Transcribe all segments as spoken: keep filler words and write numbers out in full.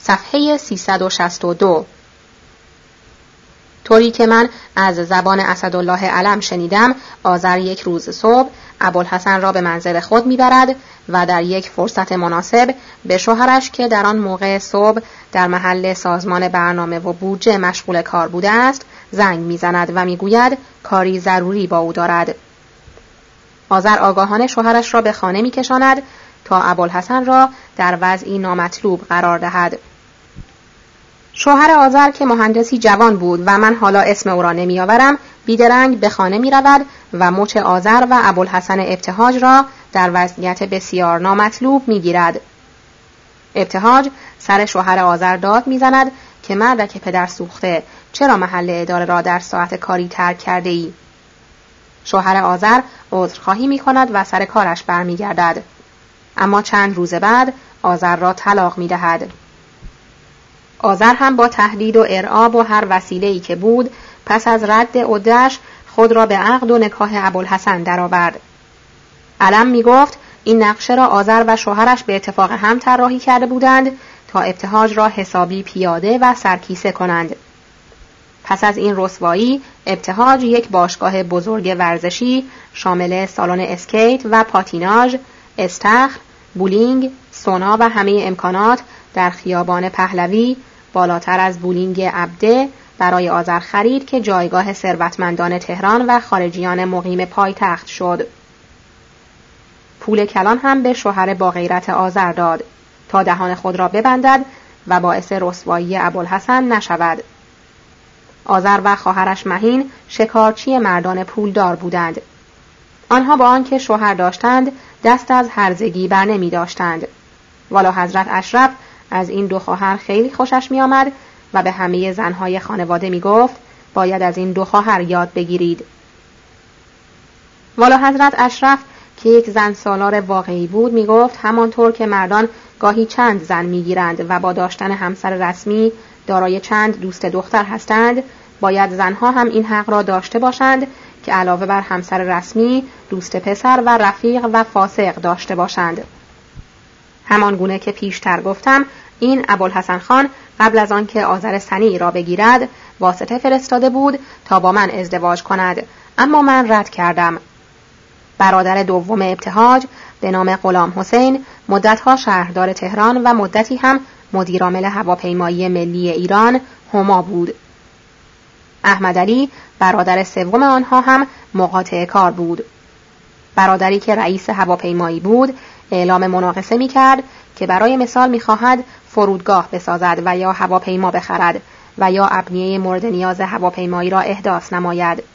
صفحه سیصد و شصت و دو. طوری که من از زبان اسدالله علم شنیدم، آذر یک روز صبح ابوالحسن را به منزل خود میبرد و در یک فرصت مناسب به شوهرش که در آن موقع صبح در محل سازمان برنامه و بودجه مشغول کار بوده است زنگ میزند و میگوید کاری ضروری با او دارد. آذر آگاهانه شوهرش را به خانه میکشاند تا ابوالحسن را در وضعی نامطلوب قرار دهد. شوهر آذر که مهندسی جوان بود و من حالا اسم او را نمیآورم، بیدرنگ به خانه می رود و مچ آذر و ابوالحسن ابتهاج را در وضعیت بسیار نامطلوب می گیرد. ابتهاج سر شوهر آذر داد می زند که مردک پدر سوخته، چرا محل اداره را در ساعت کاری ترک کرده ای؟ شوهر آذر عذرخواهی می کند و سر کارش برمی گردد. اما چند روز بعد آذر را طلاق می دهد. آذر هم با تهدید و ارعاب و هر وسیله‌ای که بود پس از رد عده‌اش خود را به عقد و نکاح ابوالحسن درآورد. علم می گفت این نقشه را آذر و شوهرش به اتفاق هم طراحی کرده بودند تا ابتهاج را حسابی پیاده و سرکیسه کنند. پس از این رسوایی ابتهاج یک باشگاه بزرگ ورزشی شامل سالن اسکیت و پاتیناژ، استخر، بولینگ، سونا و همه امکانات در خیابان پهلوی بالاتر از بولینگ عبده برای آذر خرید که جایگاه ثروتمندان تهران و خارجیان مقیم پایتخت شد. پول کلان هم به شوهر با غیرت آذر داد تا دهان خود را ببندد و باعث رسوایی ابوالحسن نشود. آذر و خواهرش مهین شکارچی مردان پولدار بودند. آنها با آنکه شوهر داشتند دست از هرزگی بر نمی داشتند. والا حضرت اشرف از این دو خواهر خیلی خوشش می آمد و به همه زنهای خانواده می گفت باید از این دو خواهر یاد بگیرید. والا حضرت اشرف که یک زن سالار واقعی بود می گفت همانطور که مردان گاهی چند زن می گیرند و با داشتن همسر رسمی دارای چند دوست دختر هستند، باید زنها هم این حق را داشته باشند که علاوه بر همسر رسمی دوست پسر و رفیق و فاسق داشته باشند. همان گونه که پیشتر گفتم این ابوالحسن خان قبل از آن که آذر صنیع را بگیرد واسطه فرستاده بود تا با من ازدواج کند، اما من رد کردم. برادر دوم ابتهاج به نام غلام حسین مدتها شهردار تهران و مدتی هم مدیرعامل هواپیمایی ملی ایران هما بود. احمد علی برادر سوم آنها هم مقاطع کار بود. برادری که رئیس هواپیمایی بود اعلام مناقصه می کرد که برای مثال می خواهد فرودگاه بسازد و یا هواپیما بخرد و یا ابنیه مورد نیاز هواپیمایی را احداث نماید.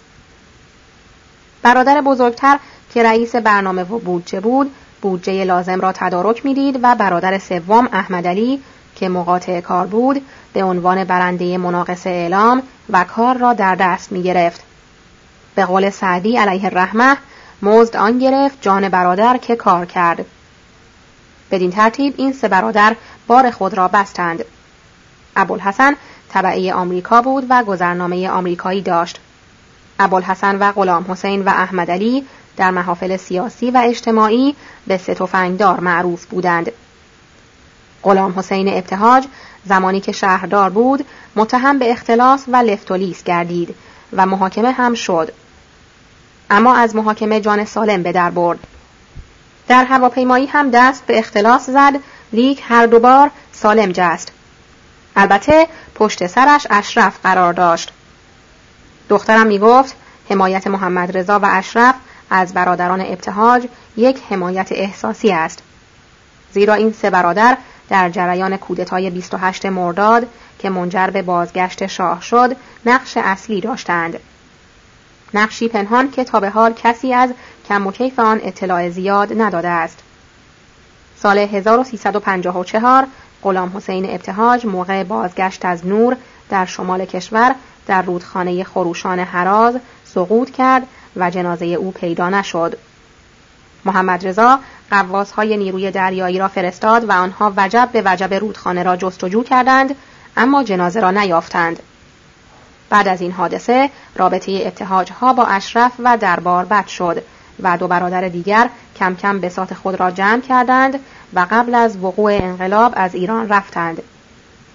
برادر بزرگتر که رئیس برنامه و بودجه بود بودجه لازم را تدارک می دید و برادر سوم احمد علی که مقاطع کار بود به عنوان برنده مناقصه اعلام و کار را در دست می گرفت. به قول سعدی علیه الرحمه مزد آن گرفت جان برادر که کار کرد. بدین ترتیب این سه برادر بار خود را بستند. ابوالحسن تبعه آمریکا بود و گذرنامه آمریکایی داشت. ابوالحسن و غلام حسین و احمد علی در محافل سیاسی و اجتماعی به سه تفنگدار معروف بودند. غلام حسین ابتهاج زمانی که شهردار بود متهم به اختلاس و لفت و لیس گردید و محاکمه هم شد، اما از محاکمه جان سالم به در برد. در هواپیمایی هم دست به اختلاس زد، لیک هر دوبار سالم جست. البته پشت سرش اشرف قرار داشت. دخترم می گفت حمایت محمد رضا و اشرف از برادران ابتهاج یک حمایت احساسی است، زیرا این سه برادر در جریان کودتای بیست و هشتم مرداد که منجر به بازگشت شاه شد نقش اصلی داشتند. نقشی پنهان که تا به حال کسی از کم و کیف آن اطلاع زیاد نداده است. سال هزار و سیصد و پنجاه و چهار غلام حسین ابتهاج موقع بازگشت از نور در شمال کشور در رودخانه خروشان هراز سقوط کرد و جنازه او پیدا نشد. محمد رضا غواصهای نیروی دریایی را فرستاد و آنها وجب به وجب رودخانه را جستجو کردند، اما جنازه را نیافتند. بعد از این حادثه رابطه ابتهاج‌ها با اشرف و دربار بد شد و دو برادر دیگر کم کم بساط خود را جمع کردند و قبل از وقوع انقلاب از ایران رفتند.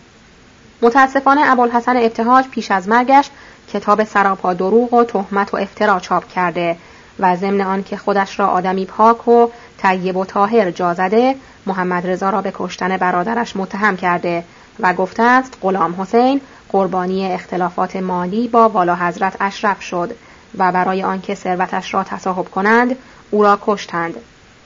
متاسفانه ابوالحسن ابتهاج پیش از مرگش کتاب سراپا دروغ و تهمت و افترا چاپ کرده و ضمن آن که خودش را آدمی پاک و طیب و طاهر جا زده، محمد رضا را به کشتن برادرش متهم کرده و گفته است غلام حسین قربانی اختلافات مالی با والا حضرت اشرف شد و برای آنکه ثروتش را تصاحب کنند او را کشتند.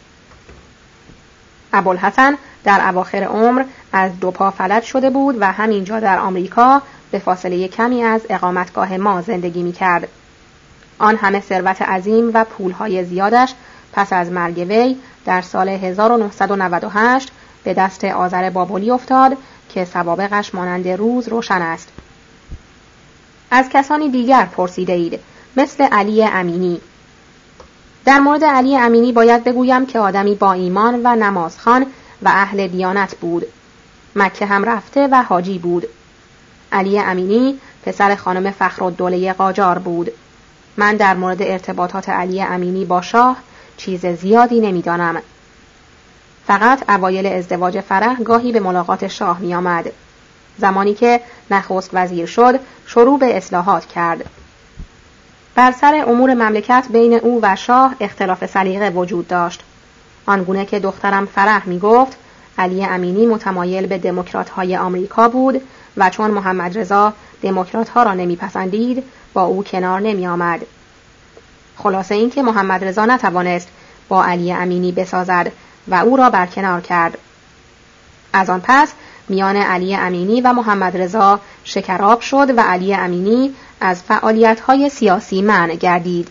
ابوالحسن در اواخر عمر از دو پا فلج شده بود و همینجا در آمریکا به فاصله کمی از اقامتگاه ما زندگی می‌کرد. آن همه ثروت عظیم و پولهای زیادش پس از مرگ وی در سال هزار و نهصد و نود و هشت به دست آذر بابلی افتاد که سوابقش مانند روز روشن است. از کسانی دیگر پرسیده اید، مثل علی امینی. در مورد علی امینی باید بگویم که آدمی با ایمان و نمازخوان و اهل دیانت بود. مکه هم رفته و حاجی بود. علی امینی پسر خانم فخرالدوله قاجار بود. من در مورد ارتباطات علی امینی با شاه چیز زیادی نمیدانم. فقط اوایل ازدواج فرح گاهی به ملاقات شاه می آمد. زمانی که نخست وزیر شد شروع به اصلاحات کرد. بر سر امور مملکت بین او و شاه اختلاف سلیقه وجود داشت. آنگونه که دخترم فرح می گفت علی امینی متمایل به دموکرات های آمریکا بود و چون محمد رضا دموکرات ها را نمی پسندید با او کنار نمی آمد. خلاصه این که محمد رضا نتوانست با علی امینی بسازد و او را برکنار کرد. از آن پس میان علی امینی و محمد رضا شکراب شد و علی امینی از فعالیت‌های سیاسی منع گردید.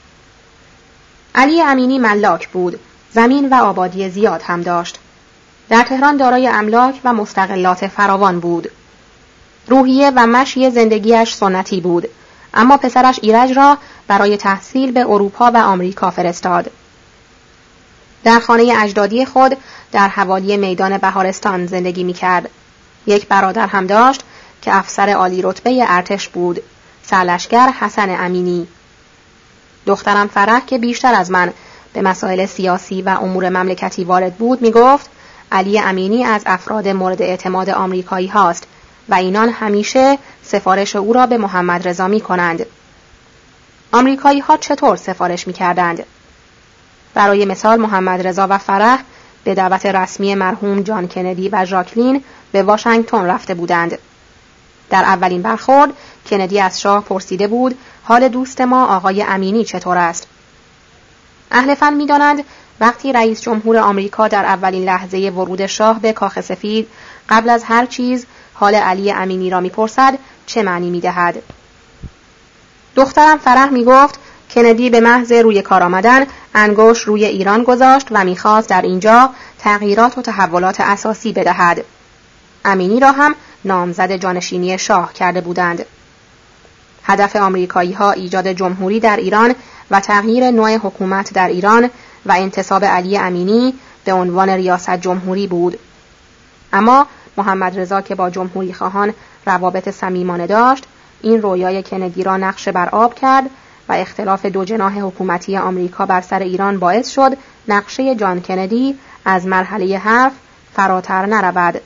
علی امینی ملاک بود، زمین و آبادی زیاد هم داشت. در تهران دارای املاک و مستقلات فراوان بود. روحیه و مشی زندگیش سنتی بود، اما پسرش ایرج را برای تحصیل به اروپا و آمریکا فرستاد. در خانه اجدادی خود در حوالی میدان بهارستان زندگی می‌کرد. یک برادر هم داشت که افسر عالی رتبه ارتش بود، سرلشکر حسن امینی. دخترم فرح که بیشتر از من به مسائل سیاسی و امور مملکتی وارد بود میگفت علی امینی از افراد مورد اعتماد آمریکایی هاست و اینان همیشه سفارش او را به محمد رضا می کنند. آمریکایی ها چطور سفارش می کردند؟ برای مثال محمد رضا و فرح به دعوت رسمی مرحوم جان کندی و ژاکلین به واشنگتن رفته بودند. در اولین برخورد کندی از شاه پرسیده بود حال دوست ما آقای امینی چطور است؟ اهل فن می دانند وقتی رئیس جمهور آمریکا در اولین لحظه ورود شاه به کاخ سفید قبل از هر چیز حال علی امینی را می پرسد چه معنی می دهد؟ دخترم فرح می گفت کندی به محض روی کار آمدن انگشت روی ایران گذاشت و می خواست در اینجا تغییرات و تحولات اساسی بدهد. امینی را هم نامزد جانشینی شاه کرده بودند. هدف آمریکایی ها ایجاد جمهوری در ایران و تغییر نوع حکومت در ایران و انتصاب علی امینی به عنوان ریاست جمهوری بود. اما محمد رضا که با جمهوری خواهان روابط صمیمانه داشت، این رویای کندی را نقش بر آب کرد و اختلاف دو جناح حکومتی آمریکا بر سر ایران باعث شد نقشه جان کندی از مرحله حرف فراتر نرود.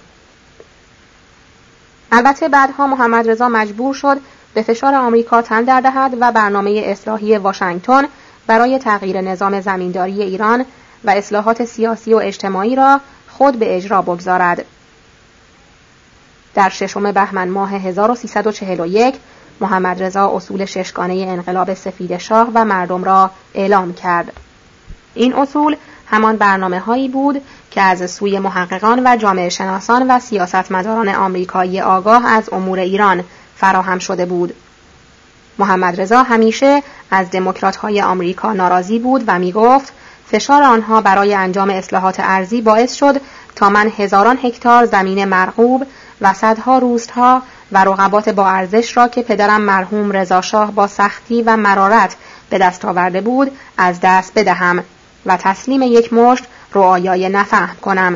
البته بعدها محمد رضا مجبور شد به فشار آمریکا تن در دهد و برنامه اصلاحی واشنگتن برای تغییر نظام زمینداری ایران و اصلاحات سیاسی و اجتماعی را خود به اجرا بگذارد. در ششم بهمن ماه هزار و سیصد و چهل و یک محمد رضا اصول ششگانه انقلاب سفید شاه و مردم را اعلام کرد. این اصول همان برنامه هایی بود که از سوی محققان و جامعه شناسان و سیاستمداران آمریکایی آگاه از امور ایران فراهم شده بود. محمد رضا همیشه از دموکرات‌های آمریکا ناراضی بود و می‌گفت فشار آنها برای انجام اصلاحات ارضی باعث شد تا من هزاران هکتار زمین مرغوب و صدها روست‌ها و رقبات با ارزش را که پدرم مرحوم رضا شاه با سختی و مرارت به دست آورده بود از دست بدهم و تسلیم یک مشت رعایای نفهم کنم.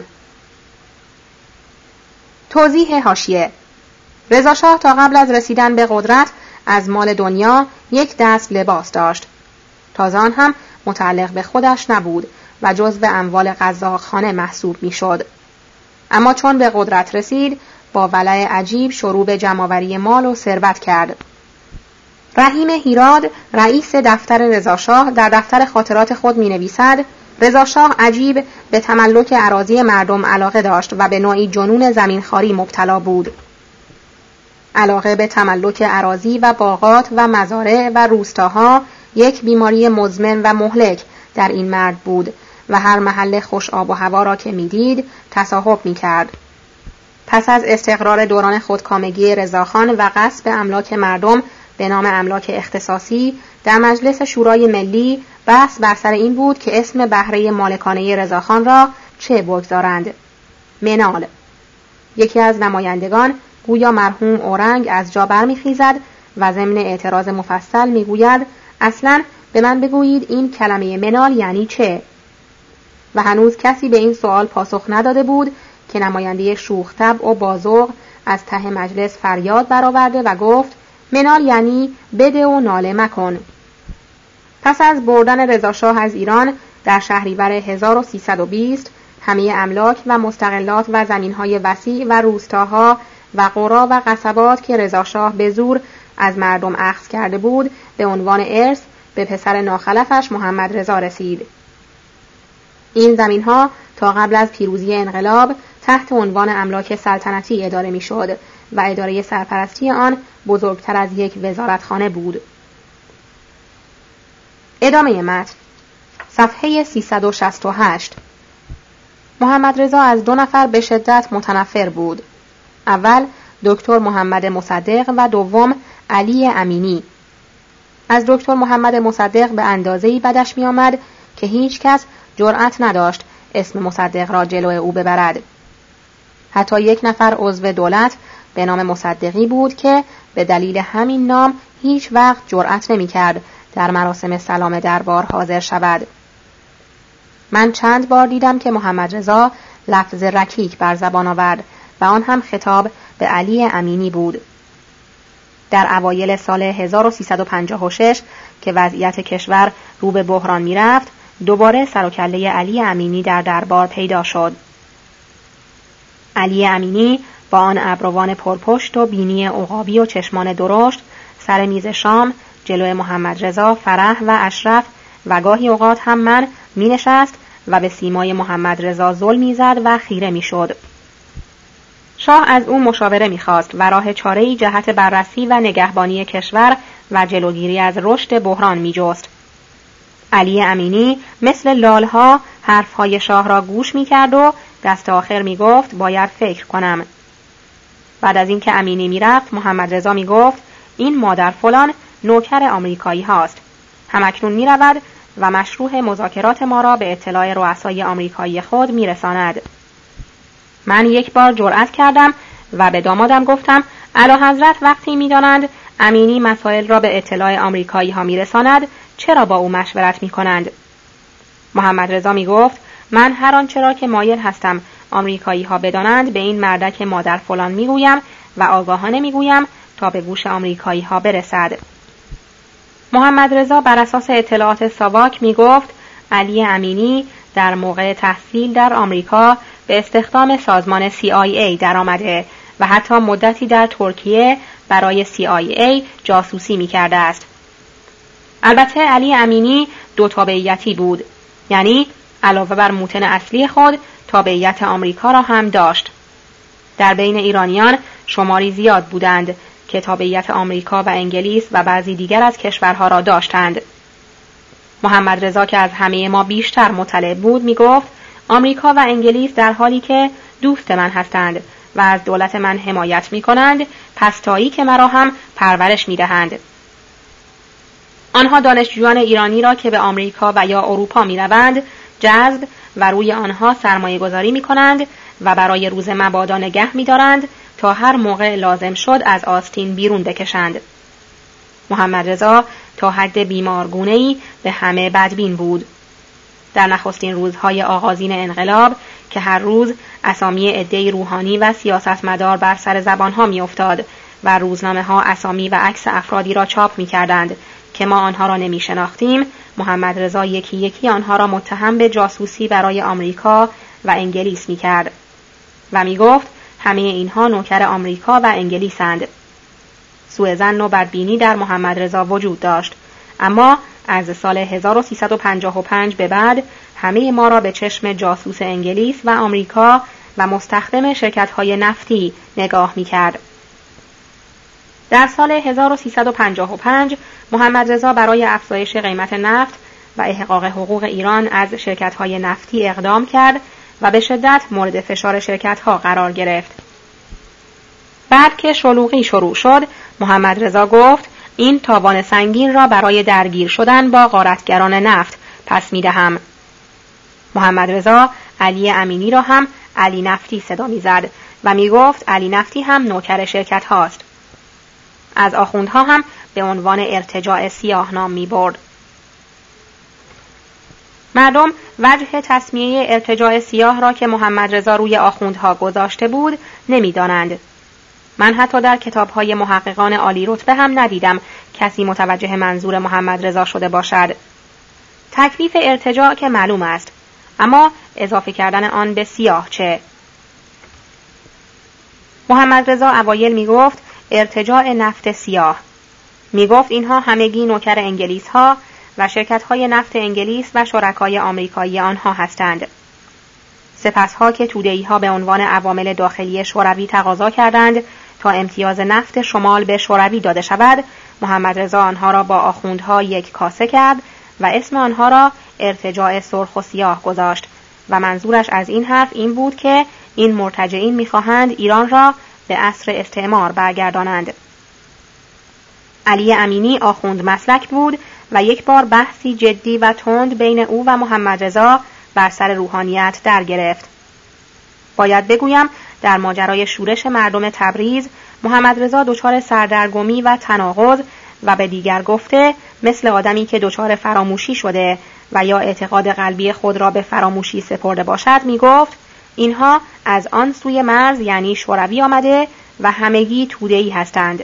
توضیح حاشیه: رضا شاه تا قبل از رسیدن به قدرت از مال دنیا یک دست لباس داشت. تازه آن هم متعلق به خودش نبود و جزو اموال قزاقخانه محسوب می شد. اما چون به قدرت رسید با ولع عجیب شروع به جمع‌آوری مال و ثروت کرد. رحیم هیراد رئیس دفتر رضاشاه در دفتر خاطرات خود می‌نویسد: رضاشاه عجیب به تملک اراضی مردم علاقه داشت و به نوعی جنون زمینخواری مبتلا بود. علاقه به تملک اراضی و باغات و مزارع و روستاها یک بیماری مزمن و مهلک در این مرد بود و هر محل خوش آب و هوا را که می‌دید تصاحب می‌کرد. پس از استقرار دوران خودکامگی رضاخان و غصب املاک مردم به نام املاک اختصاصی، در مجلس شورای ملی بحث بر سر این بود که اسم بهره مالکانه رضاخان را چه بگذارند. منال. یکی از نمایندگان گویا مرحوم اورنگ از جا برمیخیزد و ضمن اعتراض مفصل میگوید: اصلاً به من بگویید این کلمه منال یعنی چه؟ و هنوز کسی به این سوال پاسخ نداده بود که نماینده شوخ طبع و بازوق از ته مجلس فریاد برآورده و گفت: منال یعنی بده و ناله مکن. پس از بردن رضاشاه از ایران در شهریور هزار و سیصد و بیست همه املاک و مستقلات و زمینهای وسیع و روستاها و قرا و قصبات که رضاشاه به زور از مردم اخذ کرده بود به عنوان ارث به پسر ناخلفش محمد رضا رسید. این زمینها تا قبل از پیروزی انقلاب تحت عنوان املاک سلطنتی اداره می‌شد و اداره سرپرستی آن بزرگتر از یک وزارتخانه بود. ادامه متن. صفحه سیصد و شصت و هشت. محمد رضا از دو نفر به شدت متنفر بود. اول دکتر محمد مصدق و دوم علی امینی. از دکتر محمد مصدق به اندازه‌ای بدش می آمد که هیچ کس جرأت نداشت اسم مصدق را جلوی او ببرد. حتی یک نفر عضو دولت به نام مصدقی بود که به دلیل همین نام هیچ وقت جرأت نمی کرد در مراسم سلام دربار حاضر شود. من چند بار دیدم که محمد رضا لفظ رکیک بر زبان آورد و آن هم خطاب به علی امینی بود. در اوایل سال هزار و سیصد و پنجاه و شش که وضعیت کشور رو به بحران می رفت، دوباره سر و کله علی امینی در دربار پیدا شد. علی امینی با آن ابروان پرپشت و بینی عقابی و چشمان درشت سر میز شام جلوی محمد رضا، فرح و اشرف و گاهی اوقات هم من می نشست و به سیمای محمد رضا زل می زد و خیره می شد. شاه از او مشاوره می خواست و راه چاره‌ای جهت بررسی و نگهبانی کشور و جلوگیری از رشد بحران می جست. علی امینی مثل لالها حرفهای شاه را گوش می کرد و دست آخر می گفت باید فکر کنم. بعد از اینکه امینی می رفت محمد رضا می گفت این مادر فلان نوکر آمریکایی هاست. همکنون می رود و مشروع مذاکرات ما را به اطلاع رؤسای آمریکایی خود می رساند. من یک بار جرأت کردم و به دامادم گفتم اعلیحضرت وقتی می دانند امینی مسائل را به اطلاع آمریکایی ها می رساند چرا با او مشورت می کنند؟ محمد رضا می گفت من هر آنچه را که مایل هستم آمریکایی ها بدانند به این مردک مادر فلان می گویم و آگاهانه می گویم تا به گوش آمریکایی ها برسد. محمد رضا بر اساس اطلاعات ساواک می گفت علی امینی در موقع تحصیل در آمریکا به استخدام سازمان سی آی ای در آمده و حتی مدتی در ترکیه برای سی آی ای جاسوسی می کرده است. البته علی امینی دو تابعیتی بود، یعنی علاوه بر موطن اصلی خود تابعیت آمریکا را هم داشت. در بین ایرانیان شماری زیاد بودند که تابعیت آمریکا و انگلیس و بعضی دیگر از کشورها را داشتند. محمد رضا که از همه ما بیشتر مطلع بود می گفت آمریکا و انگلیس در حالی که دوست من هستند و از دولت من حمایت می کنند پس تایی که مرا هم پرورش می دهند. آنها دانشجویان ایرانی را که به آمریکا و یا اروپا می روند جذب و روی آنها سرمایه گذاری می کنند و برای روز مبادا نگه می دارند تا هر موقع لازم شد از آستین بیرون بکشند. محمد رضا تا حد بیمارگونه‌ای به همه بدبین بود. در نخستین روزهای آغازین انقلاب که هر روز اسامی عده‌ای روحانی و سیاستمدار بر سر زبانها می افتاد و روزنامه ها اسامی و عکس افرادی را چاپ می کردند که ما آنها را نمی شناختیم، محمد رضا یکی یکی آنها را متهم به جاسوسی برای آمریکا و انگلیس می کرد و می گفت همه اینها نوکر آمریکا و انگلیسند. سوء ظن و بدبینی در محمد رضا وجود داشت، اما از سال هزار و سیصد و پنجاه و پنج به بعد همه ما را به چشم جاسوس انگلیس و آمریکا و مستخدم شرکت‌های نفتی نگاه می‌کرد. در سال هزار و سیصد و پنجاه و پنج محمد رضا برای افزایش قیمت نفت و احقاق حقوق ایران از شرکت‌های نفتی اقدام کرد و به شدت مورد فشار شرکت‌ها قرار گرفت. بعد که شلوغی شروع شد، محمد رضا گفت این تاوان سنگین را برای درگیر شدن با غارتگران نفت پس می‌دهم. محمد رضا علی امینی را هم علی نفتی صدا می‌زد و می‌گفت علی نفتی هم نوکر شرکت هاست. از آخوندها هم به عنوان ارتجاع سیاه نام می‌برد. مردم وجه تسمیه ارتجاع سیاه را که محمد رضا روی آخوندها گذاشته بود نمی‌دانند. من حتی در کتاب‌های محققان عالی رتبه هم ندیدم کسی متوجه منظور محمد رضا شده باشد. تکلیف ارتجاع که معلوم است، اما اضافه کردن آن به سیاه چه؟ محمد رضا اوایل می گفت ارتجاع نفت سیاه. می گفت اینها همگی نوکر انگلیس ها و شرکت های نفت انگلیس و شرکای آمریکایی آنها هستند. سپسها که توده‌ای ها به عنوان عوامل داخلی شوروی تقاضا کردند تا امتیاز نفت شمال به شوروی داده شود، محمد رضا آنها را با آخوندها یک کاسه کرد و اسم آنها را ارتجاع سرخ و سیاه گذاشت و منظورش از این حرف این بود که این مرتجعین می‌خواهند ایران را به عصر استعمار برگردانند. علی امینی آخوند مسلک بود و یک بار بحثی جدی و تند بین او و محمد رضا بر سر روحانیت در گرفت. باید بگویم در ماجرای شورش مردم تبریز محمد رضا دچار سردرگمی و تناقض و به دیگر گفته مثل آدمی که دچار فراموشی شده و یا اعتقاد قلبی خود را به فراموشی سپرده باشد می گفت اینها از آن سوی مرز یعنی شوروی آمده و همگی توده‌ای هستند.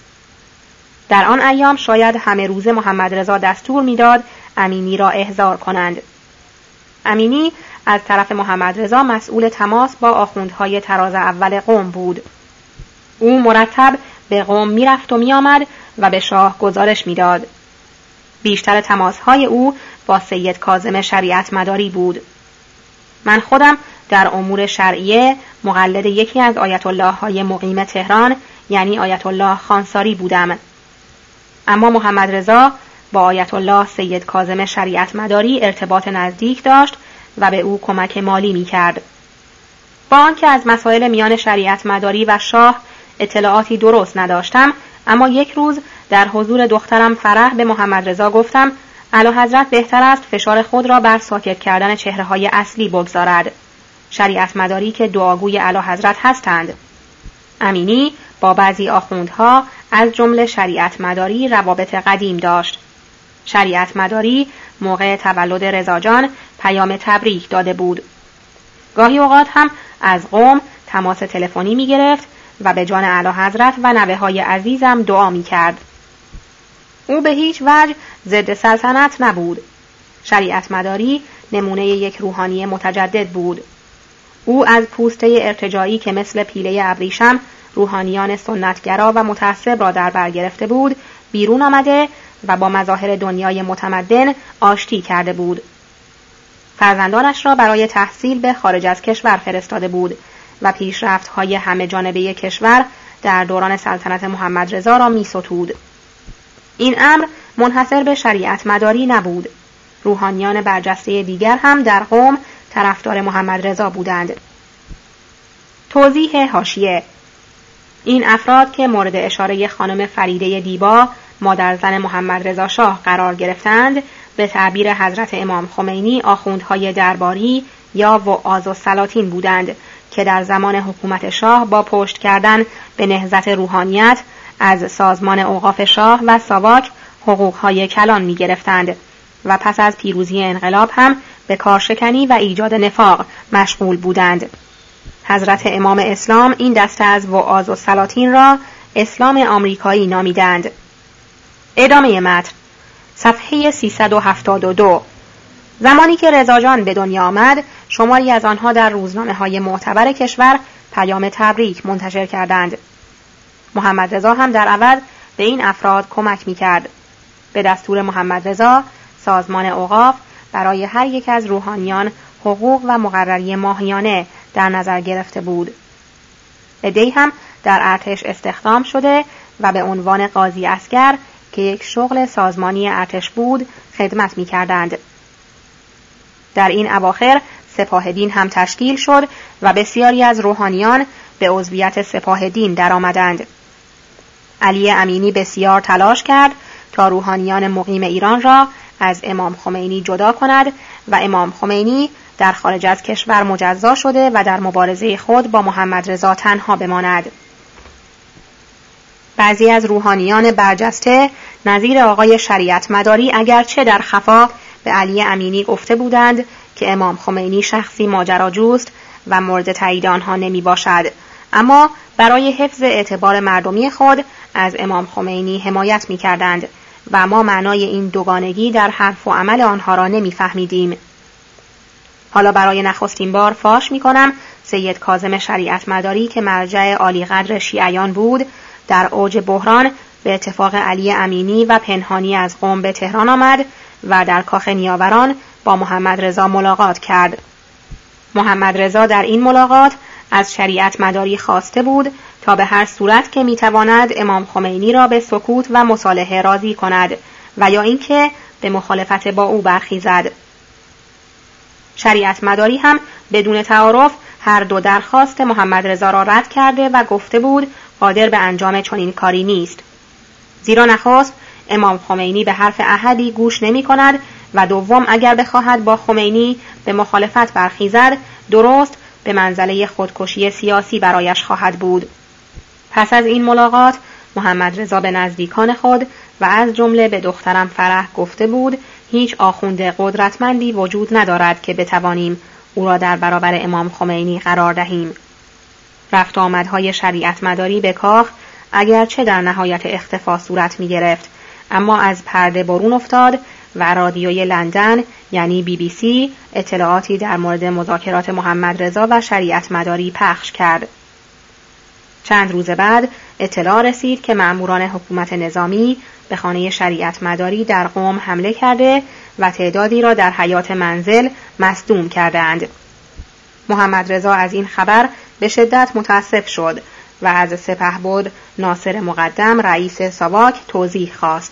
در آن ایام شاید همه روز محمد رضا دستور میداد امینی را احضار کنند. امینی از طرف محمد رضا مسئول تماس با آخوندهای تراز اول قم بود. او مرتب به قم میرفت و میآمد و به شاه گزارش میداد. بیشتر تماسهای او با سید کاظم شریعت مداری بود. من خودم در امور شرعیه مقلد یکی از آیت الله های مقیم تهران یعنی آیت الله خانساری بودم. اما محمد رضا با آیت الله سید کاظم شریعت مداری ارتباط نزدیک داشت و به او کمک مالی می کرد. با آنکه از مسائل میان شریعت مداری و شاه اطلاعاتی درست نداشتم، اما یک روز در حضور دخترم فرح به محمد رضا گفتم اعلیحضرت بهتر است فشار خود را بر ساکت کردن چهره‌های اصلی بگذارد. شریعت مداری که دعاگوی اعلیحضرت هستند. امینی با بعضی آخوندها از جمله شریعت مداری روابط قدیم داشت. شریعت مداری موقع تولد رضا جان پیام تبریک داده بود. گاهی اوقات هم از قم تماس تلفنی می گرفت و به جان اعلیحضرت و نوه‌های عزیزم دعا می کرد. او به هیچ وجه ضد سلطنت نبود. شریعت مداری نمونه یک روحانی متجدد بود. او از پوسته ارتجاعی که مثل پیله ابریشم روحانیان سنتگرا و متعصب را در بر گرفته بود بیرون آمده و با مظاهر دنیای متمدن آشتی کرده بود. فرزندانش را برای تحصیل به خارج از کشور فرستاده بود و پیشرفت‌های همه جانبه کشور در دوران سلطنت محمد رضا را می‌ستود. این امر منحصر به شریعت مداری نبود. روحانیان برجسته دیگر هم در قم طرفدار محمد رضا بودند. توضیح حاشیه: این افراد که مورد اشاره خانم فریده دیبا مادر زن محمد رضا شاه قرار گرفتند به تعبیر حضرت امام خمینی آخوندهای درباری یا وعاظ السلاطین بودند که در زمان حکومت شاه با پشت کردن به نهضت روحانیت از سازمان اوقاف شاه و ساواک حقوقهای کلان می گرفتند و پس از پیروزی انقلاب هم به کارشکنی و ایجاد نفاق مشغول بودند. حضرت امام اسلام این دسته از وعاظ السلاطین را اسلام آمریکایی نامیدند. ادامه متن صفحه سیصد و هفتاد و دو. زمانی که رضا جان به دنیا آمد شماری از آنها در روزنامه‌های معتبر کشور پیام تبریک منتشر کردند. محمد رضا هم در عوض به این افراد کمک می‌کرد. به دستور محمد رضا سازمان اوقاف برای هر یک از روحانیان حقوق و مقرری ماهیانه در نظر گرفته بود. عده‌ای هم در ارتش استخدام شده و به عنوان قاضی عسکر که یک شغل سازمانی ارتش بود خدمت می‌کردند. در این اواخر سپاه دین هم تشکیل شد و بسیاری از روحانیان به عضویت سپاه دین درآمدند. علی امینی بسیار تلاش کرد تا روحانیان مقیم ایران را از امام خمینی جدا کند و امام خمینی در خارج از کشور مجزا شده و در مبارزه خود با محمد رضا تنها بماند. بعضی از روحانیان برجسته نظیر آقای شریعت مداری اگرچه در خفا به علی امینی گفته بودند که امام خمینی شخصی ماجراجوست و مورد تایید آنها نمی باشد، اما برای حفظ اعتبار مردمی خود از امام خمینی حمایت می کردند و ما معنای این دوگانگی در حرف و عمل آنها را نمی فهمیدیم. حالا برای نخستین بار فاش می کنم سید کاظم شریعت مداری که مرجع عالی قدر شیعیان بود در اوج بحران به اتفاق علی امینی و پنهانی از قم به تهران آمد و در کاخ نیاوران با محمد رضا ملاقات کرد. محمد رضا در این ملاقات از شریعت مداری خواسته بود تا به هر صورت که میتواند امام خمینی را به سکوت و مصالحه راضی کند و یا اینکه به مخالفت با او برخیزد. شریعت مداری هم بدون تعارف هر دو درخواست محمد رضا را رد کرده و گفته بود قادر به انجام چنین کاری نیست. زیرا نخست امام خمینی به حرف احدی گوش نمی کند و دوم اگر بخواهد با خمینی به مخالفت برخیزد درست به منزله خودکشی سیاسی برایش خواهد بود. پس از این ملاقات محمد رضا به نزدیکان خود و از جمله به دخترم فرح گفته بود هیچ آخوند قدرتمندی وجود ندارد که بتوانیم او را در برابر امام خمینی قرار دهیم. رفت و آمدهای شریعت مداری به کاخ اگرچه در نهایت اختفا صورت می گرفت، اما از پرده برون افتاد و رادیوی لندن یعنی بی بی سی اطلاعاتی در مورد مذاکرات محمد رضا و شریعت مداری پخش کرد. چند روز بعد اطلاع رسید که مأموران حکومت نظامی به خانه شریعت مداری در قم حمله کرده و تعدادی را در حیاط منزل مصدوم کردند. محمد رضا از این خبر به شدت متاسف شد و از سپهبد ناصر مقدم رئیس ساواک توضیح خواست.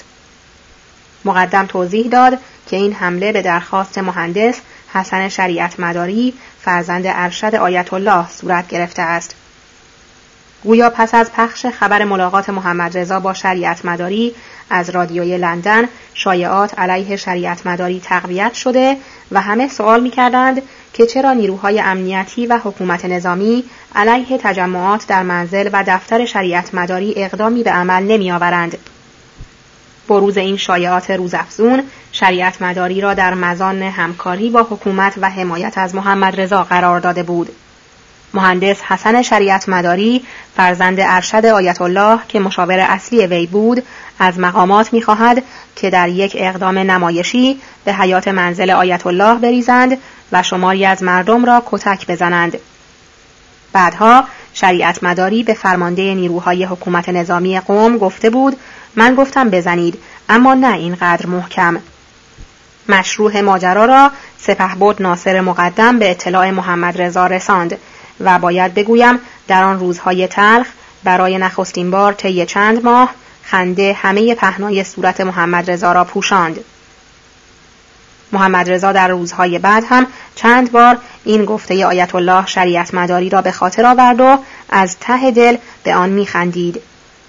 مقدم توضیح داد که این حمله به درخواست مهندس حسن شریعت مداری فرزند ارشد آیت الله صورت گرفته است. گویا پس از پخش خبر ملاقات محمد رضا با شریعت مداری از رادیوی لندن شایعات علیه شریعت مداری تقویت شده و همه سوال می‌کردند که چرا نیروهای امنیتی و حکومت نظامی علیه تجمعات در منزل و دفتر شریعت مداری اقدامی به عمل نمی‌آورند. بروز این شایعات روزافزون شریعت مداری را در مزان همکاری با حکومت و حمایت از محمد رضا قرار داده بود. مهندس حسن شریعت مداری فرزند ارشد آیت الله که مشاور اصلی وی بود از مقامات می‌خواهد که در یک اقدام نمایشی به حیاط منزل آیت الله بریزند و شماری از مردم را کتک بزنند. بعدها شریعت مداری به فرمانده نیروهای حکومت نظامی قم گفته بود من گفتم بزنید اما نه اینقدر محکم. مشروع ماجرا را سپهبد ناصر مقدم به اطلاع محمد رضا رساند و باید بگویم در آن روزهای تلخ برای نخستین بار طی چند ماه خنده همه پهنای صورت محمد رضا را پوشاند. محمد رضا در روزهای بعد هم چند بار این گفته آیت الله شریعت مداری را به خاطر آورد و از ته دل به آن می‌خندید.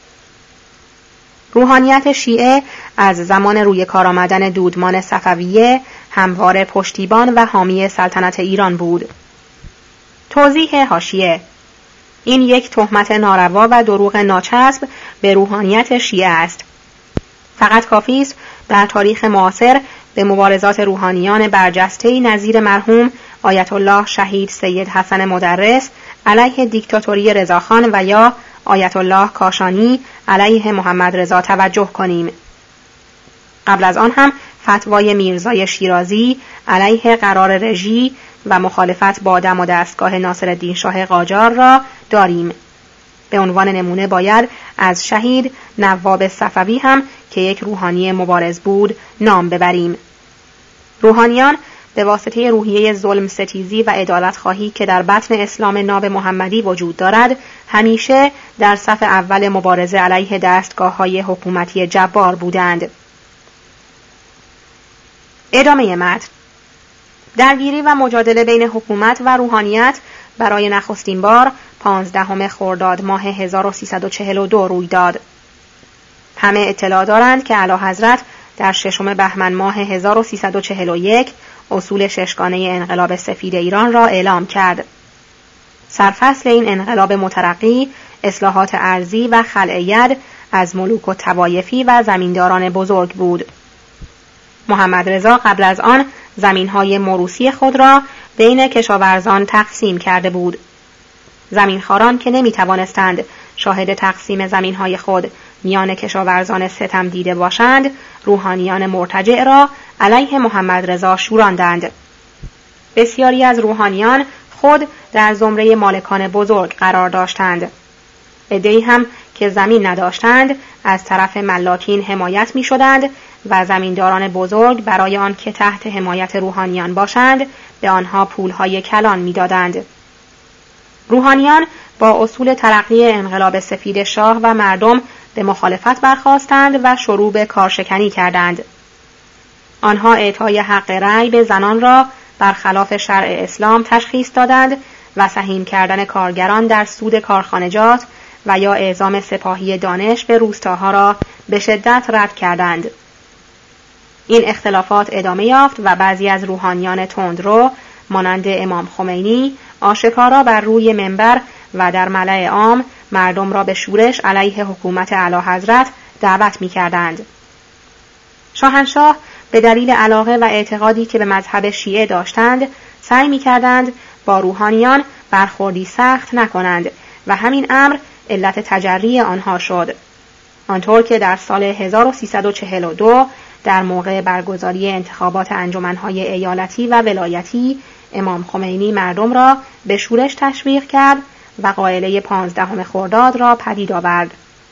روحانیت شیعه از زمان روی کار آمدن دودمان صفویه همواره پشتیبان و حامی سلطنت ایران بود. توضیح حاشیه: این یک تهمت ناروا و دروغ ناچسب به روحانیت شیعه است. فقط کافی است در تاریخ معاصر به مبارزات روحانیان برجسته‌ای نظیر مرحوم آیت الله شهید سید حسن مدرس علیه دیکتاتوری رضاخان و یا آیت الله کاشانی علیه محمد رضا توجه کنیم. قبل از آن هم فتوای میرزای شیرازی علیه قرار رژی و مخالفت با دم و دستگاه ناصرالدین شاه قاجار را داریم. به عنوان نمونه باید از شهید نواب صفوی هم که یک روحانی مبارز بود نام ببریم. روحانیان به واسطه روحیه ظلم ستیزی و عدالت خواهی که در بطن اسلام ناب محمدی وجود دارد، همیشه در صف اول مبارزه علیه دستگاه‌های حکومتی جبار بودند. ادامه متن. درگیری و مجادله بین حکومت و روحانیت برای نخستین بار پانزدهم خرداد ماه هزار و سیصد و چهل و دو روی داد. همه اطلاع دارند که اعلیحضرت در ششم بهمن ماه هزار و سیصد و چهل و یک اصول ششگانه انقلاب سفید ایران را اعلام کرد. سرفصل این انقلاب مترقی اصلاحات ارضی و خلع ید از ملوک و طوایفی و زمینداران بزرگ بود. محمد رضا قبل از آن زمینهای موروثی خود را بین کشاورزان تقسیم کرده بود. زمینخواران که نمی توانستند شاهد تقسیم زمینهای خود میان کشاورزان ستم دیده باشند، روحانیان مرتجع را علیه محمد رضا شوراندند. بسیاری از روحانیان خود در زمره مالکان بزرگ قرار داشتند. عده‌ای هم که زمین نداشتند از طرف ملاکین حمایت می شدند و زمینداران بزرگ برای آن که تحت حمایت روحانیان باشند به آنها پولهای کلان می دادند. روحانیان با اصول ترقی انقلاب سفید شاه و مردم به مخالفت برخاستند و شروع به کارشکنی کردند. آنها اعطای حق رأی به زنان را برخلاف شرع اسلام تشخیص دادند و سهیم کردن کارگران در سود کارخانجات و یا اعزام سپاهی دانش به روستاها را به شدت رد کردند. این اختلافات ادامه یافت و بعضی از روحانیان تندرو مانند امام خمینی آشکارا بر روی منبر و در ملأ عام مردم را به شورش علیه حکومت اعلیحضرت دعوت می‌کردند. شاهنشاه به دلیل علاقه و اعتقادی که به مذهب شیعه داشتند سعی می‌کردند با روحانیان برخوردی سخت نکنند و همین امر علت تجری آنها شد. آنطور که در سال هزار و سیصد و چهل و دو در موقع برگزاری انتخابات انجمن‌های ایالتی و ولایتی امام خمینی مردم را به شورش تشویق کرد و قائله پانزدهم خرداد را پدید آورد.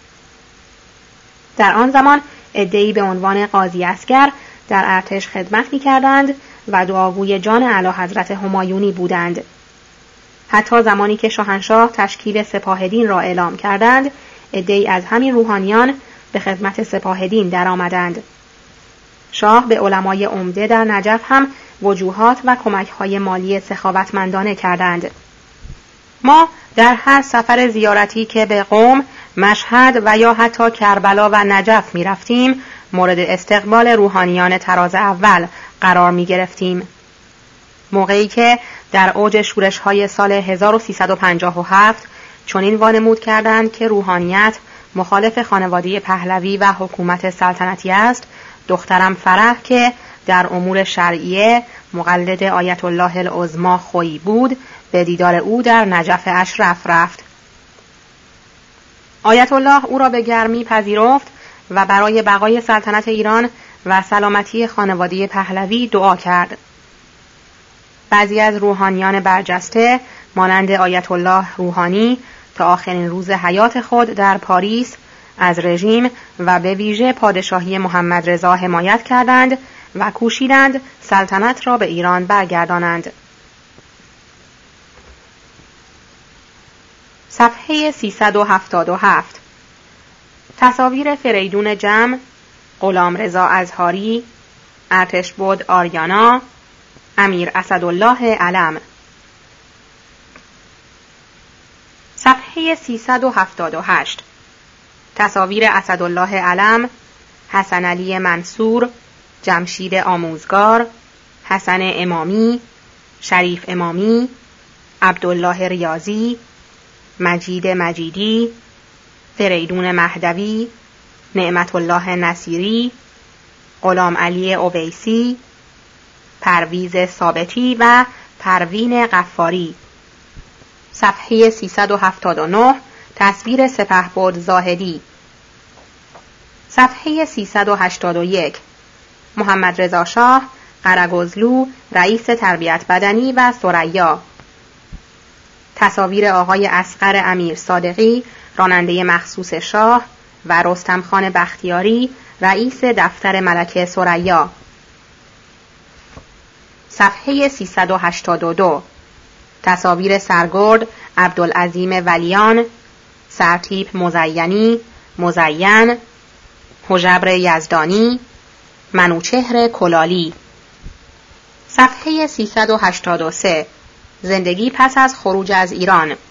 در آن زمان عده‌ای به عنوان قاضی اصغر در ارتش خدمت می‌کردند و دعاگوی جان اعلیحضرت همایونی بودند. حتی زمانی که شاهنشاه تشکیل سپاهدین را اعلام کردند، عده‌ای از همین روحانیان به خدمت سپاهدین درآمدند. شاه به علمای عمده در نجف هم وجوهات و کمک‌های مالی سخاوتمندانه کردند. ما در هر سفر زیارتی که به قم، مشهد و یا حتی کربلا و نجف می رفتیم، مورد استقبال روحانیان طراز اول قرار می گرفتیم. موقعی که در اوج شورش‌های سال هزار و سیصد و پنجاه و هفت چنین وانمود کردند که روحانیت مخالف خانواده پهلوی و حکومت سلطنتی است، دخترم فرح که در امور شرعیه مقلد آیت الله العظما خویی بود، به دیدار او در نجف اشرف رفت. آیت الله او را به گرمی پذیرفت و برای بقای سلطنت ایران و سلامتی خانواده پهلوی دعا کرد. بعضی از روحانیان برجسته مانند آیت الله روحانی تا آخرین روز حیات خود در پاریس از رژیم و به ویژه پادشاهی محمد رضا حمایت کردند و کوشیدند سلطنت را به ایران برگردانند. صفحه سیصد و هفتاد و هفت. تصاویر فریدون جم، غلام رضا ازهاری، ارتشبد آریانا، امیر اسدالله علم. صفحه سیصد و هفتاد و هشت. تصاویر اسدالله علم، حسن علی منصور، جمشید آموزگار، حسن امامی، شریف امامی، عبدالله ریاضی، مجید مجیدی، فریدون مهدوی، نعمت الله نصیری، غلام علی اویسی، پرویز ثابتی و پروین غفاری. صفحه سیصد و هفتاد و نه. تصویر سپهبد زاهدی. صفحه سیصد و هشتاد و یک. محمد رضا شاه قرگزلو رئیس تربیت بدنی و ثریا. تصاویر آقای اصغر امیر صادقی راننده مخصوص شاه و رستم خان بختیاری رئیس دفتر ملکه ثریا. صفحه سیصد و هشتاد و دو. تصاویر سرگرد عبدالعظیم ولیان، سرتیپ مزینی، مزین، هژبر یزدانی، منوچهر کلالی. صفحه سیصد و هشتاد و سه. زندگی پس از خروج از ایران.